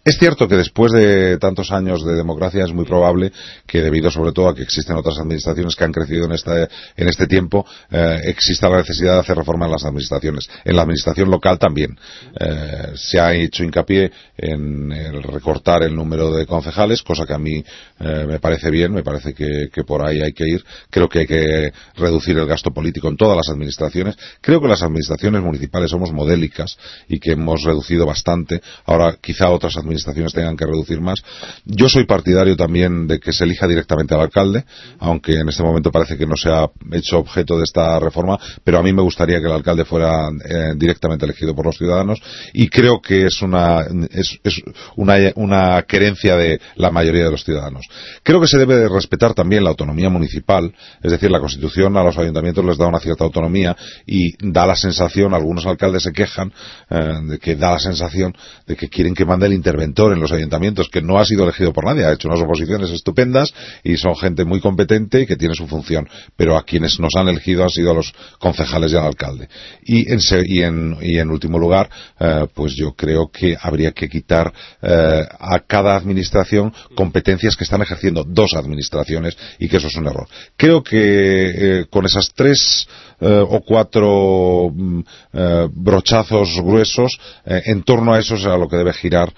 Es cierto que después de tantos años de democracia es muy probable que, debido sobre todo a que existen otras administraciones que han crecido en este tiempo, exista la necesidad de hacer reforma en las administraciones. En la administración local también. Se ha hecho hincapié en el recortar el número de concejales, cosa que a mí me parece bien, me parece que por ahí hay que ir. Creo que hay que reducir el gasto político en todas las administraciones. Creo que las administraciones municipales somos modélicas y que hemos reducido bastante. Ahora quizá otras administraciones tengan que reducir más. Yo soy partidario también de que se elija directamente al alcalde, aunque en este momento parece que no se ha hecho objeto de esta reforma, pero a mí me gustaría que el alcalde fuera directamente elegido por los ciudadanos, y creo que es una querencia de la mayoría de los ciudadanos. Creo que se debe de respetar también la autonomía municipal, es decir, la Constitución a los ayuntamientos les da una cierta autonomía, y da la sensación, algunos alcaldes se quejan de que da la sensación de que quieren que mande el interventor en los ayuntamientos, que no ha sido elegido por nadie, ha hecho unas oposiciones estupendas y son gente muy competente y que tiene su función, pero a quienes nos han elegido han sido a los concejales y al alcalde. Y en último lugar, pues yo creo que habría que quitar a cada administración competencias que están ejerciendo dos administraciones, y que eso es un error. Creo que con esas tres o cuatro brochazos gruesos, en torno a eso será lo que debe girar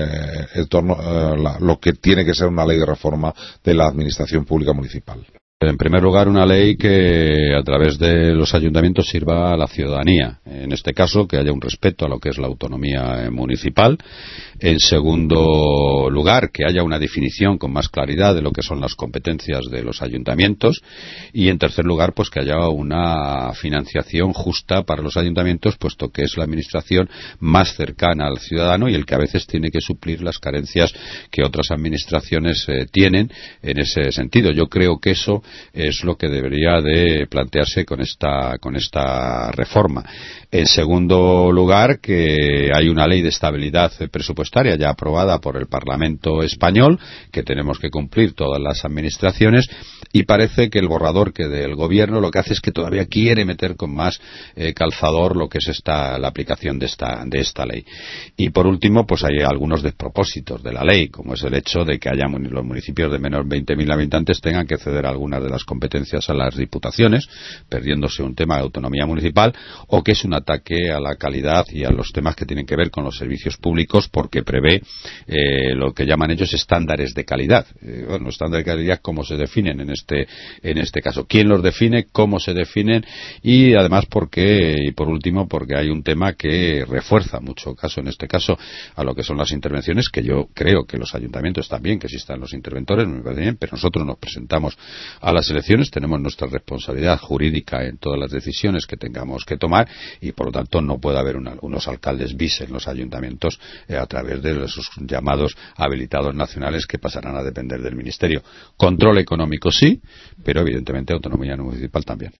lo que tiene que ser una ley de reforma de la administración pública municipal. En primer lugar, una ley que a través de los ayuntamientos sirva a la ciudadanía. En este caso, que haya un respeto a lo que es la autonomía municipal. En segundo lugar, que haya una definición con más claridad de lo que son las competencias de los ayuntamientos. Y en tercer lugar, pues que haya una financiación justa para los ayuntamientos, puesto que es la administración más cercana al ciudadano y el que a veces tiene que suplir las carencias que otras administraciones tienen en ese sentido. Yo creo que eso es lo que debería de plantearse con esta reforma. En segundo lugar, que hay una ley de estabilidad presupuestaria ya aprobada por el Parlamento español, que tenemos que cumplir todas las administraciones, y parece que el borrador que del gobierno lo que hace es que todavía quiere meter con más calzador lo que es la aplicación de esta ley. Y por último, pues hay algunos despropósitos de la ley, como es el hecho de que los municipios de menos de 20.000 habitantes tengan que ceder algunas de las competencias a las diputaciones, perdiéndose un tema de autonomía municipal, o que es un ataque a la calidad y a los temas que tienen que ver con los servicios públicos, porque prevé lo que llaman ellos estándares de calidad. Estándares de calidad, ¿cómo se definen en este caso? ¿Quién los define? ¿Cómo se definen? Y además, y por último, porque hay un tema que refuerza mucho en este caso a lo que son las intervenciones, que yo creo que los ayuntamientos también, que existan los interventores, me parece bien, pero nosotros nos presentamos a las elecciones, tenemos nuestra responsabilidad jurídica en todas las decisiones que tengamos que tomar, y por lo tanto no puede haber unos alcaldes bis en los ayuntamientos a través de esos llamados habilitados nacionales que pasarán a depender del Ministerio. Control económico sí, pero evidentemente autonomía municipal también.